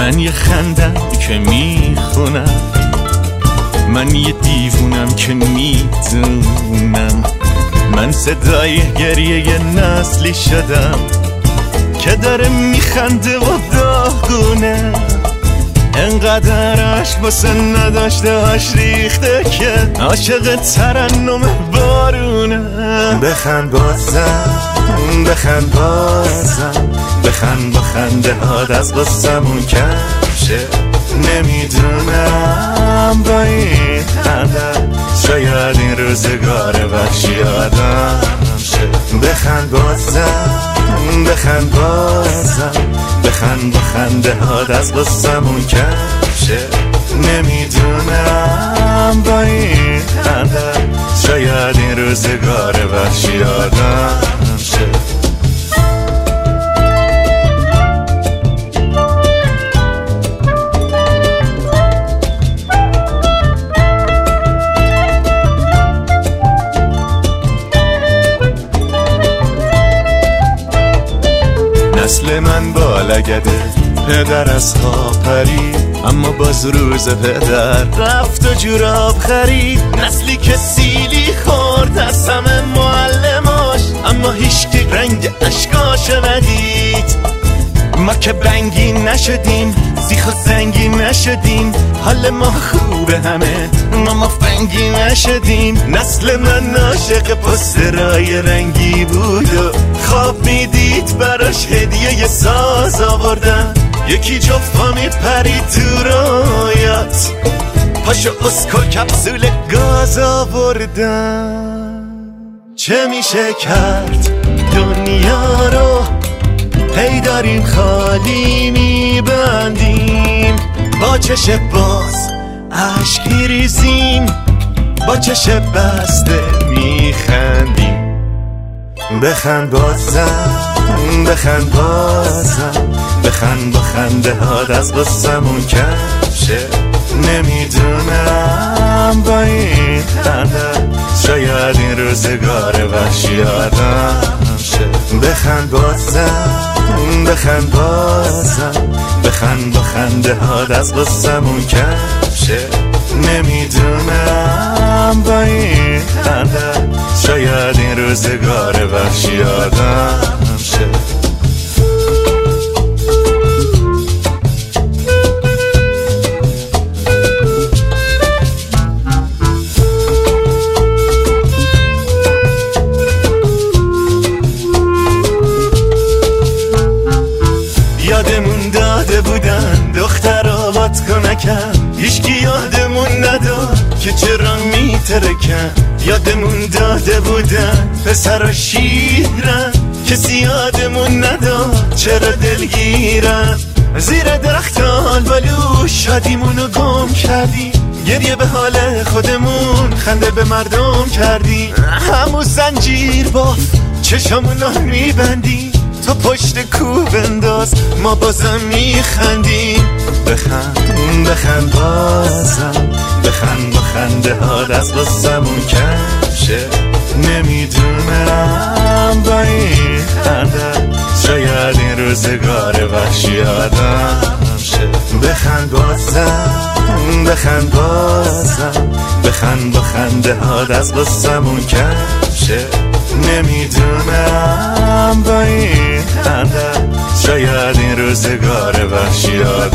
من یه خندم که میخونم، من یه دیوونم که میدونم، من صدای گریه یه نسلی شدم که داره میخنده و داغونه، انقدر عشق واسه نداشتهاش ریخته که عاشق ترنم بارونه. بخند بازم، بخند بازم، بخند با خنده هات از قصمون کمشه، نمیدونم با این خنده شاید این روزگار وحشی آدم شه. بخند بازم، بخند بازم، بخند با خنده هات از قصمون کمشه، نمیدونم با این خنده شاید این روزگار وحشی آدم شه. نسل من بالگده، پدر از خواب پرید، اما باز روز پدر رفت و جوراب خرید. نسلی که سیلی خورد از همه معلماش، اما هیچکی رنگ اشکاشو ندید. ما که بنگی نشدیم، سیخ و سنگی نشدیم، حال ما خوبه همه، ما فنگی نشدیم. نسل من عاشق پوسترهای رنگی بود و خواب میدید براش هدیه ساز آوردن. یکی جفا میپرید تو رویات، پاشو اسکو کپسول گاز آوردن. چه میشه کرد دنیا رو هی داریم خالی میبندیم، با چش باز عشق میریزیم، با چش بسته میخندیم. بخند بازم، بخند بازم، بخند با خنده هات از قصمون کمشه، نمیدونم با این خنده شاید این روزگار وحشی آدم شه. بخند بازم، بخند بازم، بخند با خنده هات از قصمون کمشه، نمیدونم با این خنده شاید این روزگار وحشی آدم شه. یادمون داده بودن دختر آباد کنکن، هیچکی یادمون نداد که چرا میترکن. یادمون داده بودن پسر و شیرن، کسی یادمون نداد چرا دلگیرن. زیر درخت آلبالو شادیمونو گم کردیم، گریه به حال خودمون خنده به مردم کردیم. همون زنجیر باف چشامونو میبندیم، تو پشت کو بنداز ما بازم میخندیم. بخند، بخند بازم، بخند با خنده هات از قصمون کمشه، نمیدونم با این خنده شاید این روزگار وحشی آدم شه. بخند بازم، بخند بازم، بخند با خنده هات از قصمون کمشه، نمیدونم با این خنده شاید این روزگار وحشی آدم